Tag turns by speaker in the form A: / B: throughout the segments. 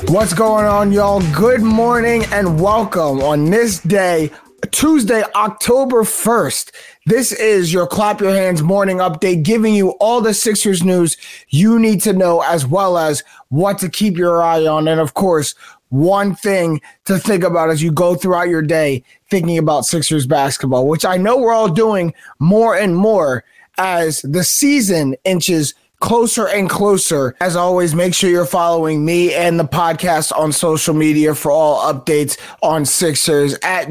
A: What's going on, y'all? Good morning and welcome on this day, Tuesday, October 1st. This is your Clap Your Hands morning update, giving you all the Sixers news you need to know, as well as what to keep your eye on. And of course, one thing to think about as you go throughout your day thinking about Sixers basketball, which I know we're all doing more and more as the season inches closer and closer. As always, make sure you're following me and the podcast on social media for all updates on Sixers at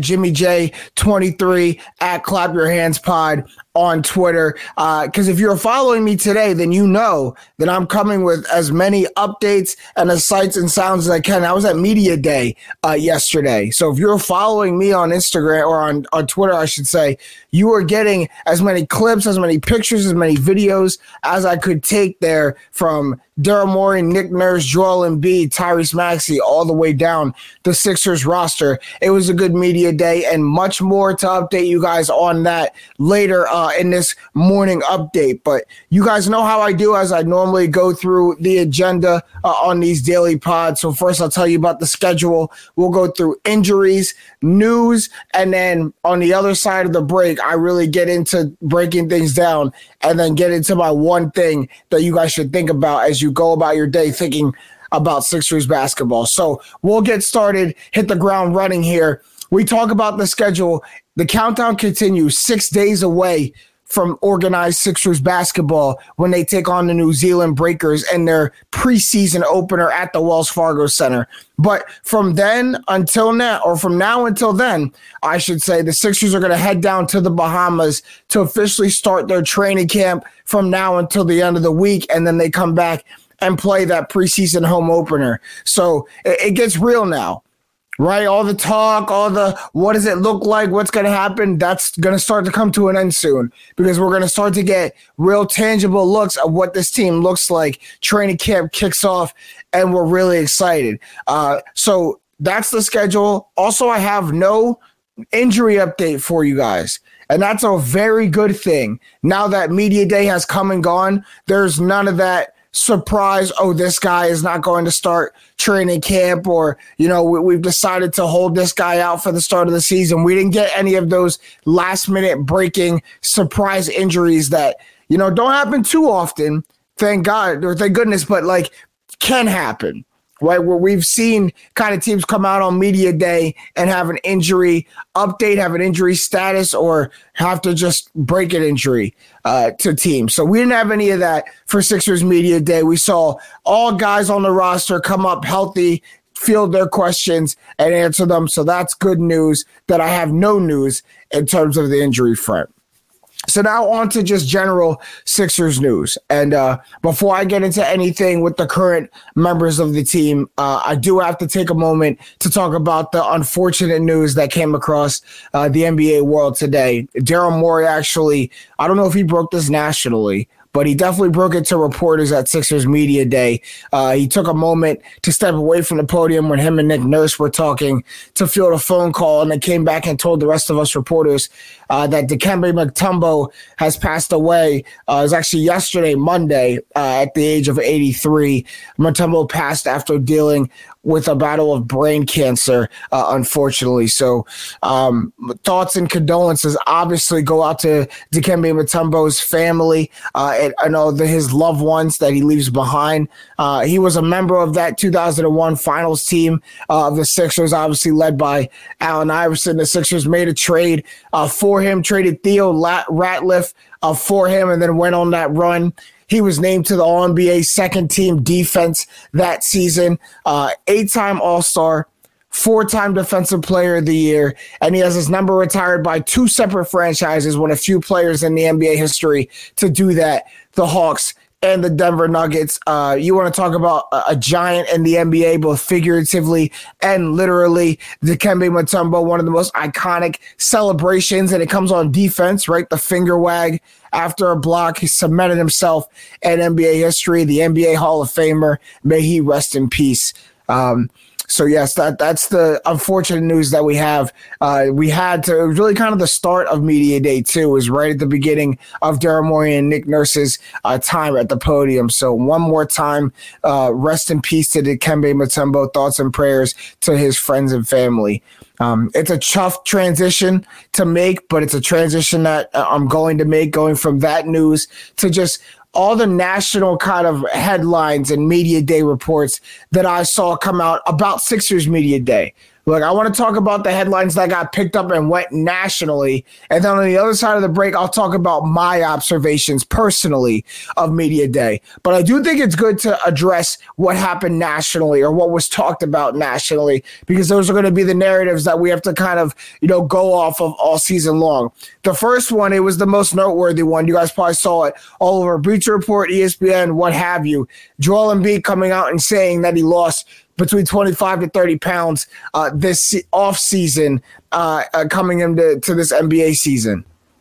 A: JimmyJ23, at Clap Your Hands Pod on Twitter. Because if you're following me today, then you know that I'm coming with as many updates and as sights and sounds as I can. I was at Media Day yesterday. So if you're following me on Instagram or on Twitter, I should say, you are getting as many clips, as many pictures, as many videos as I could take there from Daryl Morey, Nick Nurse, Joel Embiid, Tyrese Maxey, all the way down the Sixers roster. It was a good media day and much more to update you guys on that later in this morning update. But you guys know how I do as I normally go through the agenda on these daily pods. So first I'll tell you about the schedule. We'll go through injuries, news, and then on the other side of the break, I really get into breaking things down and then get into my one thing that you guys should think about as you go about your day thinking about Sixers basketball. So we'll get started, hit the ground running here. We talk about the schedule. The countdown continues, 6 days away from organized Sixers basketball when they take on the New Zealand Breakers in their preseason opener at the Wells Fargo Center. But from then until now, or from now until then, I should say, the Sixers are going to head down to the Bahamas to officially start their training camp from now until the end of the week, and then they come back and play that preseason home opener. So it gets real now. Right? All the talk, all the what does it look like, what's going to happen, that's going to start to come to an end soon because we're going to start to get real tangible looks of what this team looks like. Training camp kicks off and we're really excited. So that's the schedule. Also, I have no injury update for you guys. And that's a very good thing. Now that Media Day has come and gone, there's none of that surprise, oh, this guy is not going to start training camp, or, you know, we've decided to hold this guy out for the start of the season. We didn't get any of those last minute breaking surprise injuries that, you know, don't happen too often, thank God, or thank goodness, but like can happen. Right, where we've seen kind of teams come out on Media Day and have an injury update, have an injury status, or have to just break an injury to teams. So we didn't have any of that for Sixers Media Day. We saw all guys on the roster come up healthy, field their questions, and answer them. So that's good news that I have no news in terms of the injury front. So now on to just general Sixers news. And before I get into anything with the current members of the team, I do have to take a moment to talk about the unfortunate news that came across the NBA world today. Daryl Morey actually, I don't know if he broke this nationally, but he definitely broke it to reporters at Sixers Media Day. He took a moment to step away from the podium when him and Nick Nurse were talking to field a phone call, and then came back and told the rest of us reporters that Dikembe Mutombo has passed away. It was actually yesterday, Monday, at the age of 83. Mutombo passed after dealing with a battle of brain cancer, unfortunately. So thoughts and condolences obviously go out to Dikembe Mutombo's family and all his loved ones that he leaves behind. He was a member of that 2001 finals team of the Sixers, obviously led by Allen Iverson. The Sixers made a trade for him, traded Theo Ratliff for him, and then went on that run. He was named to the All-NBA second-team defense that season, 8-time All-Star, 4-time Defensive Player of the Year, and he has his number retired by 2 separate franchises, one of few players in the NBA history to do that, the Hawks and the Denver Nuggets. You want to talk about a giant in the NBA, both figuratively and literally. Dikembe Mutombo, one of the most iconic celebrations, and it comes on defense, right? The finger wag after a block. He cemented himself in NBA history, the NBA Hall of Famer. May he rest in peace. So yes, that's the unfortunate news that we have. We had to, it was really kind of the start of Media Day too. It was right at the beginning of Daryl Morey and Nick Nurse's time at the podium. So one more time, rest in peace to Dikembe Mutombo. Thoughts and prayers to his friends and family. It's a tough transition to make, but it's a transition that I'm going to make, going from that news to just all the national kind of headlines and Media Day reports that I saw come out about Sixers Media Day. Look, I want to talk about the headlines that got picked up and went nationally. And then on the other side of the break, I'll talk about my observations personally of Media Day. But I do think it's good to address what happened nationally or what was talked about nationally, because those are going to be the narratives that we have to kind of, go off of all season long. The first one, it was the most noteworthy one. You guys probably saw it all over Bleacher Report, ESPN, what have you. Joel Embiid coming out and saying that he lost between 25 to 30 pounds this off season coming into this NBA season.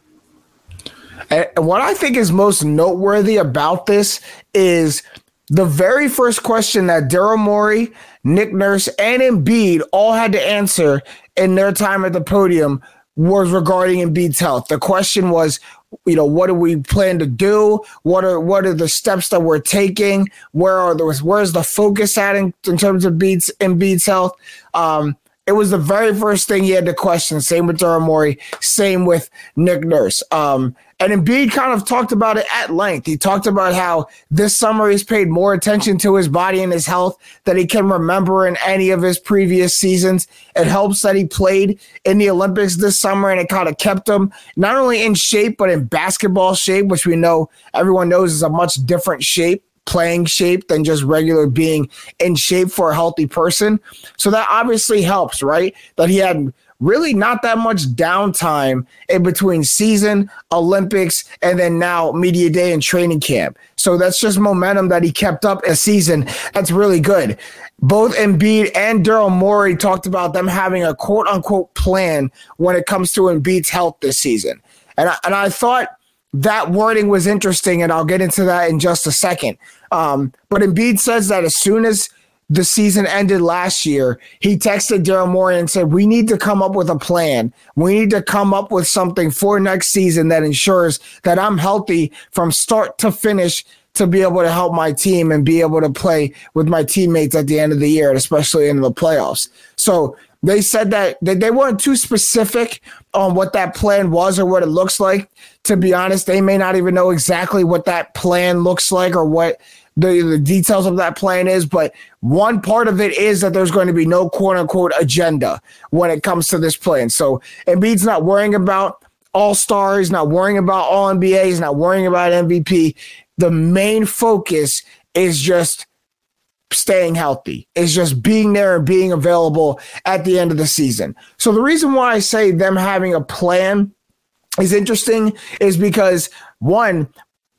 A: And what I think is most noteworthy about this is the very first question that Daryl Morey, Nick Nurse, and Embiid all had to answer in their time at the podium was regarding Embiid's health. The question was, what do we plan to do? What are the steps that we're taking? Where's the focus at in terms of Embiid's health? It was the very first thing he had to question. Same with Daryl Morey, same with Nick Nurse. And Embiid kind of talked about it at length. He talked about how this summer he's paid more attention to his body and his health than he can remember in any of his previous seasons. It helps that he played in the Olympics this summer, and it kind of kept him not only in shape, but in basketball shape, which everyone knows is a much different playing shape than just regular being in shape for a healthy person. So that obviously helps, right? That he had really not that much downtime in between season, Olympics, and then now Media Day and training camp. So that's just momentum that he kept up a season. That's really good. Both Embiid and Daryl Morey talked about them having a quote-unquote plan when it comes to Embiid's health this season. And I thought that wording was interesting, and I'll get into that in just a second. But Embiid says that as soon as the season ended last year, he texted Daryl Morey and said, we need to come up with a plan. We need to come up with something for next season that ensures that I'm healthy from start to finish to be able to help my team and be able to play with my teammates at the end of the year, and especially in the playoffs. So they said that they weren't too specific on what that plan was or what it looks like. To be honest, they may not even know exactly what that plan looks like or what the details of that plan is, but one part of it is that there's going to be no quote-unquote agenda when it comes to this plan. So Embiid's not worrying about All-Star, he's not worrying about All-NBA, he's not worrying about MVP. The main focus is just staying healthy, is just being there and being available at the end of the season. So the reason why I say them having a plan is interesting is because, one,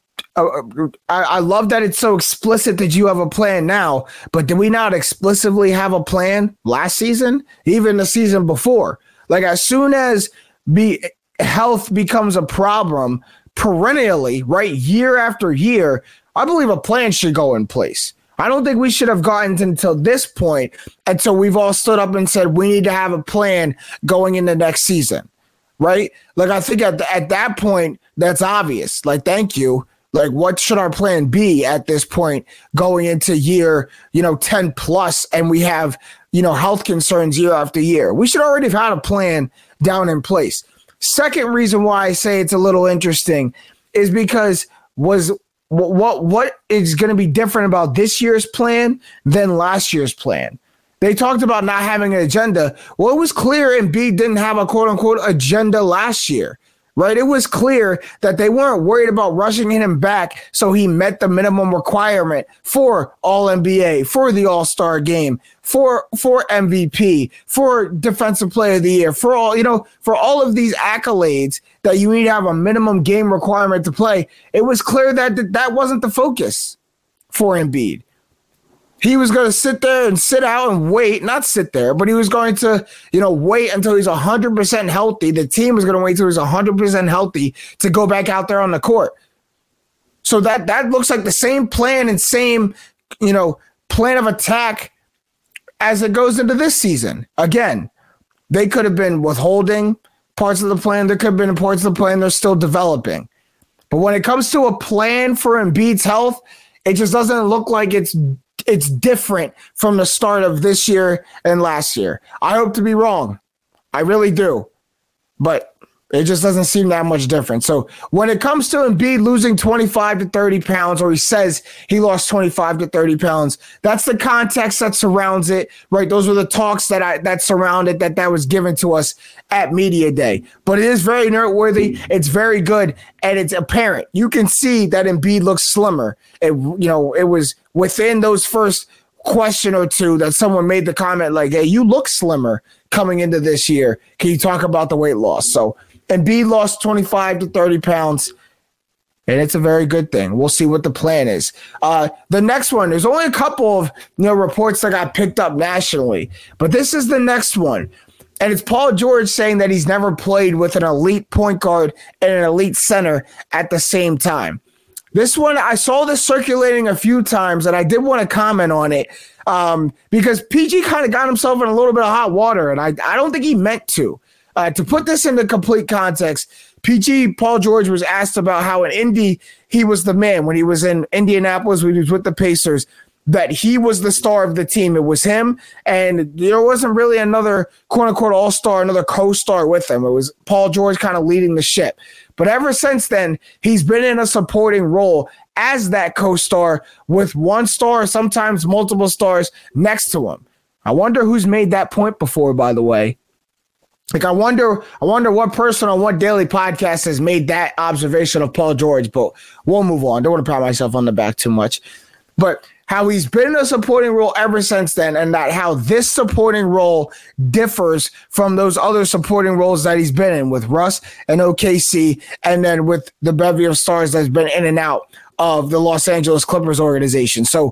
A: I love that it's so explicit that you have a plan now, but did we not explicitly have a plan last season, even the season before? Like, as soon as health becomes a problem perennially, right, year after year, I believe a plan should go in place. I don't think we should have gotten until this point until we've all stood up and said we need to have a plan going into next season, right? Like, I think at that point, that's obvious. Like, thank you. Like, what should our plan be at this point going into year, 10 plus, and we have, health concerns year after year? We should already have had a plan down in place. Second reason why I say it's a little interesting is because what is going to be different about this year's plan than last year's plan? They talked about not having an agenda. Well, it was clear Embiid didn't have a quote-unquote agenda last year. Right? It was clear that they weren't worried about rushing him back so he met the minimum requirement for All-NBA, for the All-Star game, for MVP, for Defensive Player of the Year, for all of these accolades that you need to have a minimum game requirement to play. It was clear that that wasn't the focus for Embiid. He was going to sit there and sit out and wait, not sit there, but he was going to, wait until he's 100% healthy. The team was going to wait until he's 100% healthy to go back out there on the court. So that looks like the same plan and same, plan of attack as it goes into this season. Again, they could have been withholding parts of the plan. There could have been parts of the plan they're still developing. But when it comes to a plan for Embiid's health, it just doesn't look like it's different from the start of this year and last year. I hope to be wrong. I really do. But it just doesn't seem that much different. So when it comes to Embiid losing 25 to 30 pounds, or he says he lost 25 to 30 pounds, that's the context that surrounds it, right? Those were the talks that surrounded that was given to us at Media Day. But it is very noteworthy. It's very good, and it's apparent. You can see that Embiid looks slimmer. It was within those first question or two that someone made the comment like, hey, you look slimmer coming into this year. Can you talk about the weight loss? So Embiid lost 25 to 30 pounds, and it's a very good thing. We'll see what the plan is. The next one, there's only a couple of reports that got picked up nationally, but this is the next one. And it's Paul George saying that he's never played with an elite point guard and an elite center at the same time. This one, I saw this circulating a few times, and I did want to comment on it because PG kind of got himself in a little bit of hot water, and I don't think he meant to. To put this into complete context, Paul George was asked about how in Indy he was the man when he was in Indianapolis, when he was with the Pacers, that he was the star of the team. It was him, and there wasn't really another quote-unquote all-star, another co-star with him. It was Paul George kind of leading the ship. But ever since then, he's been in a supporting role as that co-star with one star, sometimes multiple stars next to him. I wonder who's made that point before, by the way. Like, I wonder what person on what daily podcast has made that observation of Paul George, but we'll move on. Don't want to pat myself on the back too much. But how he's been in a supporting role ever since then, and that how this supporting role differs from those other supporting roles that he's been in with Russ and OKC, and then with the bevy of stars that's been in and out of the Los Angeles Clippers organization. So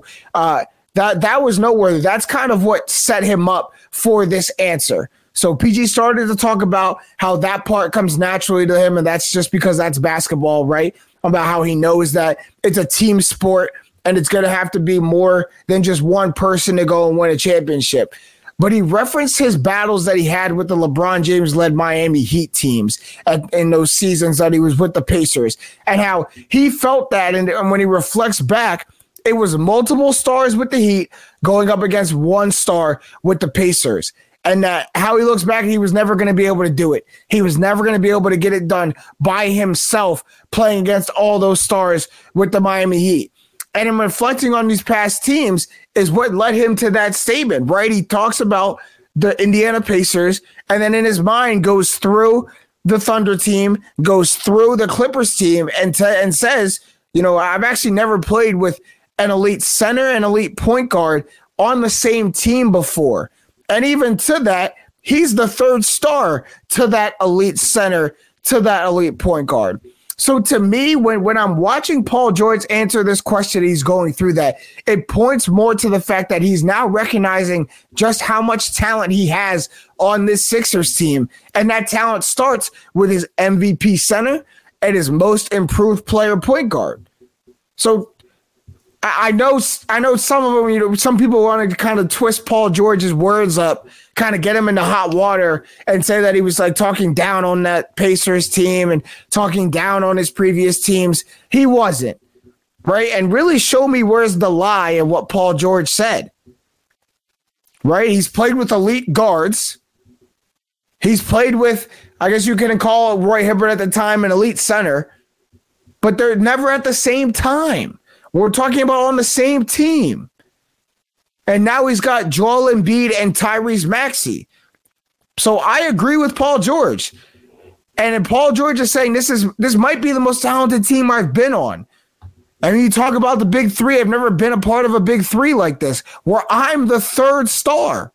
A: that was noteworthy. That's kind of what set him up for this answer. So PG started to talk about how that part comes naturally to him, and that's just because that's basketball, right? About how he knows that it's a team sport and it's going to have to be more than just one person to go and win a championship. But he referenced his battles that he had with the LeBron James-led Miami Heat teams in those seasons that he was with the Pacers, and how he felt that, and when he reflects back, it was multiple stars with the Heat going up against one star with the Pacers. And that how he looks back, he was never going to be able to do it. He was never going to be able to get it done by himself playing against all those stars with the Miami Heat. And in reflecting on these past teams is what led him to that statement, right? He talks about the Indiana Pacers, and then in his mind goes through the Thunder team, goes through the Clippers team, and says, I've actually never played with an elite center and elite point guard on the same team before. And even to that, he's the third star to that elite center, to that elite point guard. So to me, when I'm watching Paul George answer this question, he's going through that, it points more to the fact that he's now recognizing just how much talent he has on this Sixers team. And that talent starts with his MVP center and his most improved player point guard. So I know some of them, some people want to kind of twist Paul George's words up, kind of get him into hot water and say that he was like talking down on that Pacers team and talking down on his previous teams. He wasn't, right? And really show me where's the lie in what Paul George said, right? He's played with elite guards. He's played with, I guess you can call Roy Hibbert at the time, an elite center, but they're never at the same time. We're talking about on the same team. And now he's got Joel Embiid and Tyrese Maxey. So I agree with Paul George. And Paul George is saying this might be the most talented team I've been on. I mean, you talk about the big three. I've never been a part of a big three like this, where I'm the third star.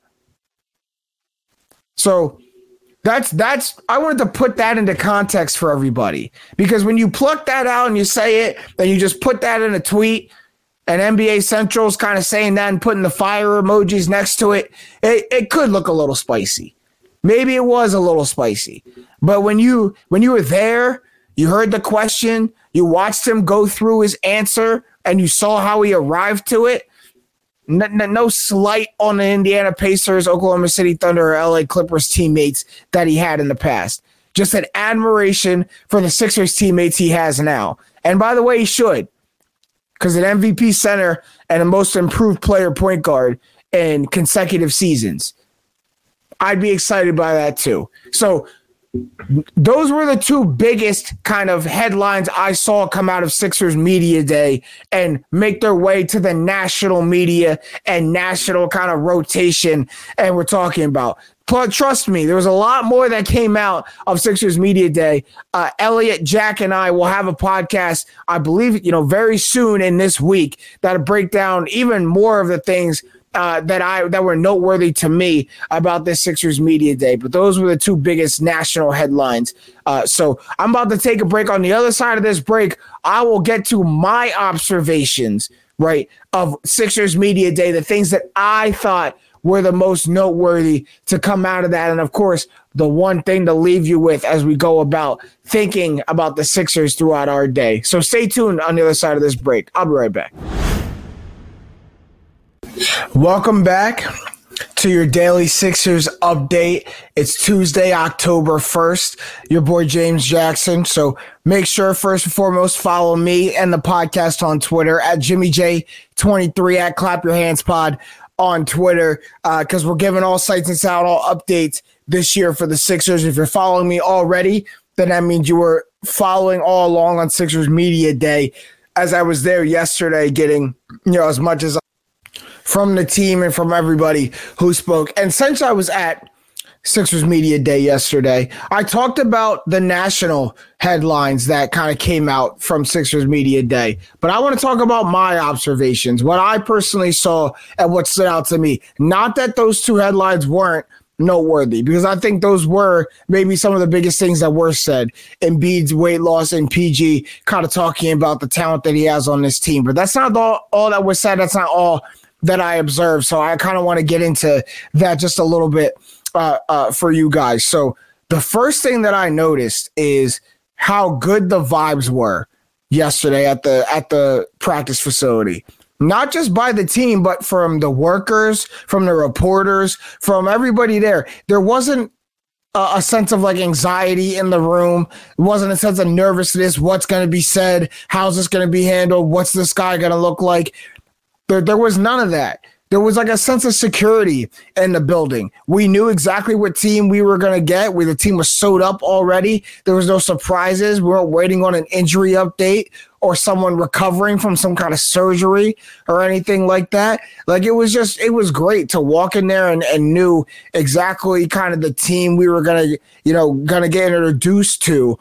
A: So that's I wanted to put that into context for everybody, because when you pluck that out and you say it, then you just put that in a tweet, and NBA Central's kind of saying that and putting the fire emojis next to it, it could look a little spicy. Maybe it was a little spicy. But when you were there, you heard the question, you watched him go through his answer, and you saw how he arrived to it, no slight on the Indiana Pacers, Oklahoma City Thunder, or LA Clippers teammates that he had in the past. Just an admiration for the Sixers teammates he has now. And by the way, he should, because an MVP center and a most improved player point guard in consecutive seasons. I'd be excited by that too. So those were the two biggest kind of headlines I saw come out of Sixers Media Day and make their way to the national media and national kind of rotation. And we're talking about, but trust me, there was a lot more that came out of Sixers Media Day. Elliot, Jack, and I will have a podcast, I believe, very soon in this week that'll break down even more of the things that were noteworthy to me about this Sixers Media Day. But those were the two biggest national headlines. So I'm about to take a break. On the other side of this break, I will get to my observations, right, of Sixers Media Day, the things that I thought were the most noteworthy to come out of that. And of course, the one thing to leave you with as we go about thinking about the Sixers throughout our day. So stay tuned on the other side of this break. I'll be right back. Welcome back to your daily Sixers update. It's Tuesday, October 1st. Your boy James Jackson. So make sure first and foremost follow me and the podcast on Twitter at JimmyJ23 at Clap Your Hands Pod on Twitter, because we're giving all sights and sound, all updates this year for the Sixers. If you're following me already, then that means you were following all along on Sixers Media Day, as I was there yesterday getting as much as from the team and from everybody who spoke. And since I was at Sixers Media Day yesterday, I talked about the national headlines that kind of came out from Sixers Media Day. But I want to talk about my observations, what I personally saw and what stood out to me. Not that those two headlines weren't noteworthy, because I think those were maybe some of the biggest things that were said. Embiid's weight loss and PG kind of talking about the talent that he has on this team. But that's not all that was said. That's not all that I observed. So I kind of want to get into that just a little bit for you guys. So the first thing that I noticed is how good the vibes were yesterday at the practice facility. Not just by the team, but from the workers, from the reporters, from everybody there. There wasn't a sense of like anxiety in the room. It wasn't a sense of nervousness. What's going to be said? How's this going to be handled? What's this guy going to look like? There was none of that. There was like a sense of security in the building. We knew exactly what team we were going to get. The team was sewed up already. There was no surprises. We weren't waiting on an injury update or someone recovering from some kind of surgery or anything like that. Like it was great to walk in there and knew exactly kind of the team we were going to get introduced to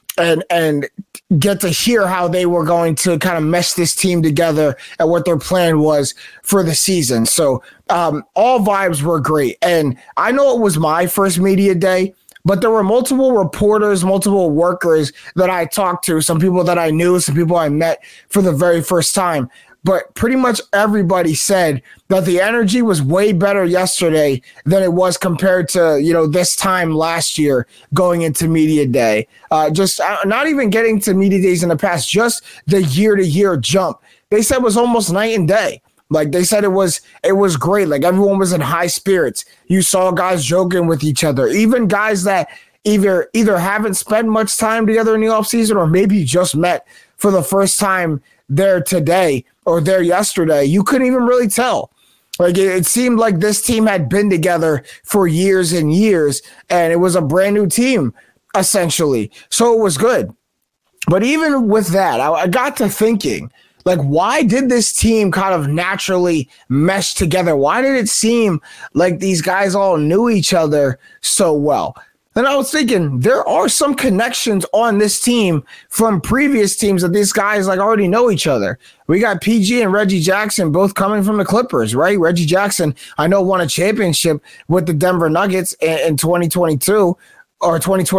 A: and get to hear how they were going to kind of mesh this team together and what their plan was for the season. So all vibes were great. And I know it was my first media day, but there were multiple reporters, multiple workers that I talked to, some people that I knew, some people I met for the very first time. But pretty much everybody said that the energy was way better yesterday than it was compared to, this time last year going into media day. Just not even getting to media days in the past, just the year-to-year jump. They said was almost night and day. Like they said it was great. Like everyone was in high spirits. You saw guys joking with each other, even guys that either haven't spent much time together in the offseason or maybe just met for the first time there today or there yesterday. You couldn't even really tell. Like it seemed like this team had been together for years and years, and it was a brand new team essentially. So it was good. But even with that, I got to thinking, like, why did this team kind of naturally mesh together? Why did it seem like these guys all knew each other so well? And I was thinking there are some connections on this team from previous teams that these guys like already know each other. We got PG and Reggie Jackson both coming from the Clippers, right? Reggie Jackson, I know, won a championship with the Denver Nuggets in 2022 or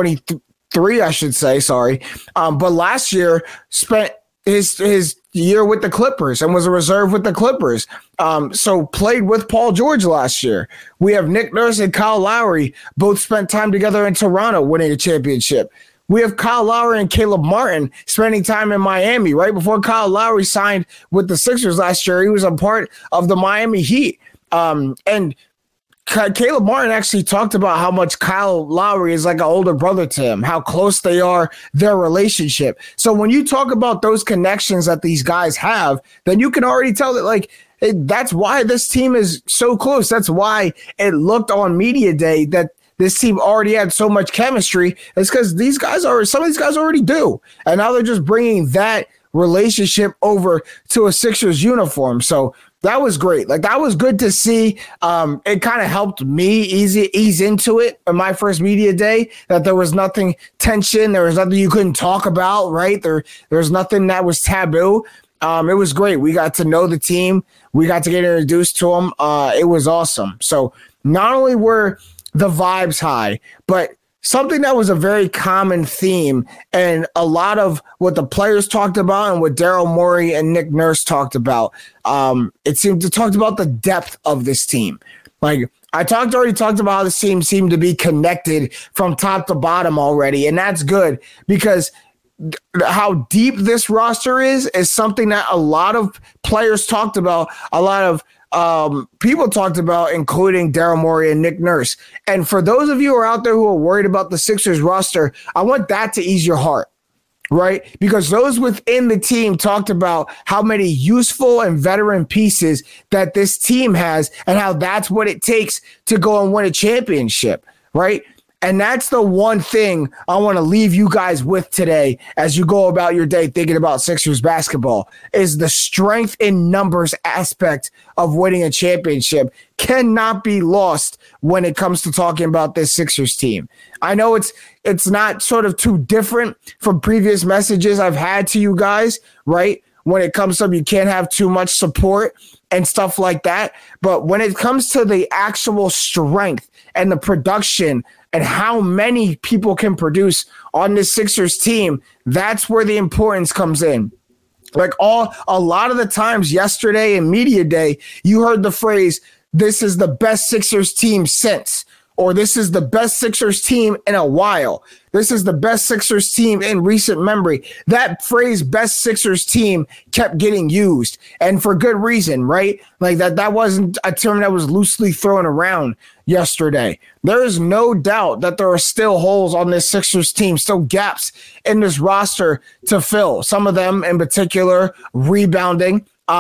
A: 2023, I should say. Sorry. But last year spent his year with the Clippers and was a reserve with the Clippers. So played with Paul George last year. We have Nick Nurse and Kyle Lowry both spent time together in Toronto winning a championship we have Kyle Lowry and Caleb Martin spending time in Miami. Right before Kyle Lowry signed with the Sixers last year, he was a part of the Miami Heat. And Caleb Martin actually talked about how much Kyle Lowry is like an older brother to him, how close they are, their relationship. So when you talk about those connections that these guys have, then you can already tell that, like, that's why this team is so close. That's why it looked on media day that this team already had so much chemistry. It's because some of these guys already do. And now they're just bringing that relationship over to a Sixers uniform. So that was great. Like, that was good to see. It kind of helped me ease into it on my first media day, that there was nothing tension. There was nothing you couldn't talk about, right? There was nothing that was taboo. It was great. We got to know the team. We got to get introduced to them. It was awesome. So not only were the vibes high, but something that was a very common theme, and a lot of what the players talked about and what Daryl Morey and Nick Nurse talked about, it seemed to talk about the depth of this team. Like, I already talked about how this team seemed to be connected from top to bottom already, and that's good because how deep this roster is something that a lot of players talked about, a lot of people talked about, including Daryl Morey and Nick Nurse. And for those of you who are out there who are worried about the Sixers roster, I want that to ease your heart, right? Because those within the team talked about how many useful and veteran pieces that this team has and how that's what it takes to go and win a championship, right? And that's the one thing I want to leave you guys with today as you go about your day thinking about Sixers basketball, is the strength in numbers aspect of winning a championship cannot be lost when it comes to talking about this Sixers team. I know it's not sort of too different from previous messages I've had to you guys, right? When it comes to you can't have too much support and stuff like that. But when it comes to the actual strength and the production and how many people can produce on this Sixers team, that's where the importance comes in. Like, a lot of the times yesterday in media day, you heard the phrase, "This is the best Sixers team since," or "This is the best Sixers team in a while. This is the best Sixers team in recent memory." That phrase, "best Sixers team," kept getting used, and for good reason, right? Like, that wasn't a term that was loosely thrown around yesterday. There is no doubt that there are still holes on this Sixers team, still gaps in this roster to fill. Some of them in particular, rebounding,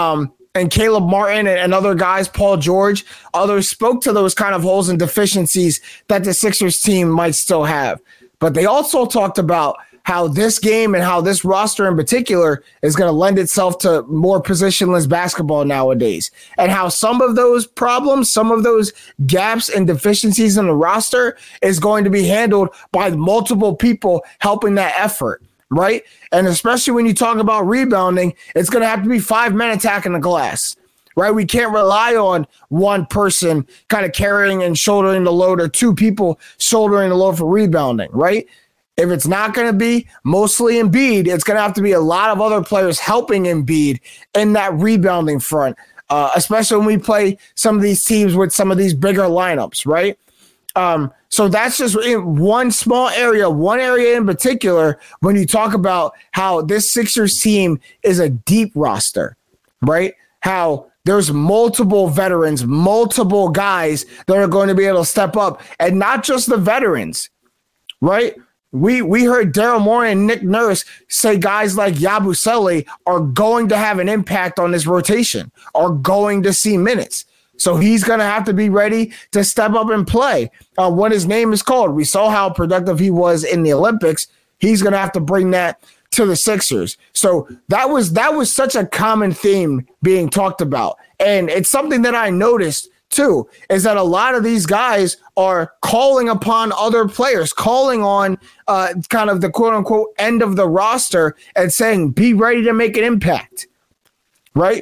A: and Caleb Martin and other guys, Paul George, others spoke to those kind of holes and deficiencies that the Sixers team might still have. But they also talked about how this game and how this roster in particular is going to lend itself to more positionless basketball nowadays, and how some of those problems, some of those gaps and deficiencies in the roster is going to be handled by multiple people helping that effort, right? And especially when you talk about rebounding, it's going to have to be 5 men attacking the glass, right? We can't rely on one person kind of carrying and shouldering the load, or two people shouldering the load for rebounding, right? If it's not going to be mostly Embiid, it's going to have to be a lot of other players helping Embiid in that rebounding front, especially when we play some of these teams with some of these bigger lineups, right? So that's just in one small area, one area in particular, when you talk about how this Sixers team is a deep roster, right? How there's multiple veterans, multiple guys that are going to be able to step up, and not just the veterans, right? We heard Daryl Morey and Nick Nurse say guys like Yabusele are going to have an impact on this rotation, are going to see minutes. So he's going to have to be ready to step up and play when his name is called. We saw how productive he was in the Olympics. He's going to have to bring that to the Sixers. So that was such a common theme being talked about. And it's something that I noticed too, is that a lot of these guys are calling upon other players, calling on kind of the quote unquote end of the roster and saying, be ready to make an impact, right?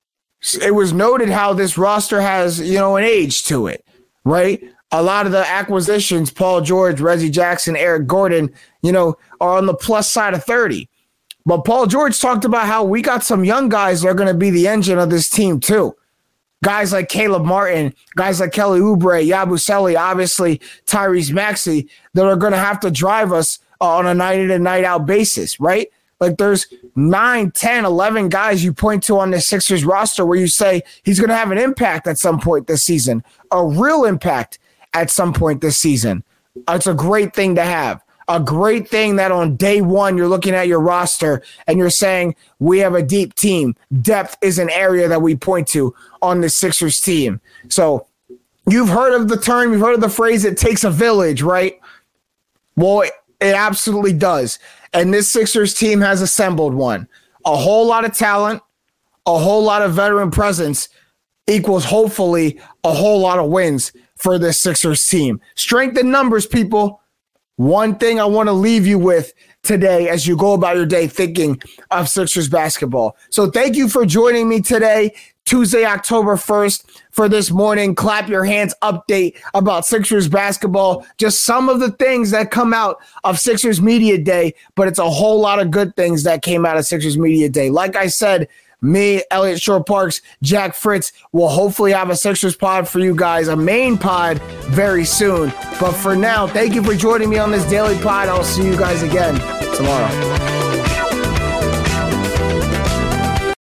A: It was noted how this roster has, an age to it, right? A lot of the acquisitions, Paul George, Reggie Jackson, Eric Gordon, are on the plus side of 30. But Paul George talked about how we got some young guys that are going to be the engine of this team too. Guys like Caleb Martin, guys like Kelly Oubre, Yabusele, obviously Tyrese Maxey, that are going to have to drive us on a night in and night out basis, right? Like there's 9, 10, 11 guys you point to on the Sixers roster where you say he's going to have an impact at some point this season, a real impact at some point this season. It's a great thing to have. A great thing that on day one, you're looking at your roster and you're saying, we have a deep team. Depth is an area that we point to on the Sixers team. So you've heard of the term, you've heard of the phrase, it takes a village, right? Well, it absolutely does. And this Sixers team has assembled one. A whole lot of talent, a whole lot of veteran presence equals hopefully a whole lot of wins for this Sixers team. Strength in numbers, people. One thing I want to leave you with today as you go about your day thinking of Sixers basketball. So thank you for joining me today, Tuesday, October 1st, for this morning Clap Your Hands update about Sixers basketball. Just some of the things that come out of Sixers Media Day, but it's a whole lot of good things that came out of Sixers Media Day. Like I said, me, Elliot Shore-Parks, Jack Fritz will hopefully have a Sixers pod for you guys, a main pod very soon. But for now, thank you for joining me on this daily pod. I'll see you guys again tomorrow.